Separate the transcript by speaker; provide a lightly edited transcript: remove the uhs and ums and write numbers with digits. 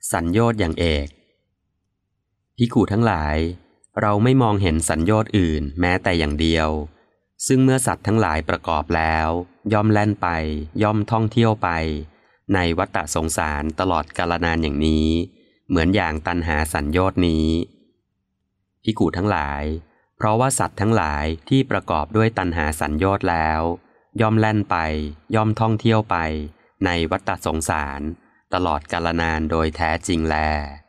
Speaker 1: สัญโยชน์อย่างเอกภิกขุทั้งหลายเราไม่มองเห็นสัญโยชน์อื่นแม้แต่อย่างเดียวซึ่งเมื่อสัตว์ทั้งหลายประกอบแล้วย่อมแล่นไปย่อมท่องเที่ยวไปในวัฏสงสารตลอดกาลนานอย่างนี้เหมือนอย่างตัณหาสัญโยชน์นี้ภิกขุทั้งหลายเพราะว่าสัตว์ทั้งหลายที่ประกอบด้วยตัณหาสัญโยชน์แล้วย่อมแล่นไปย่อมท่องเที่ยวไปในวัฏสงสารตลอดกาลนานโดยแท้จริงแล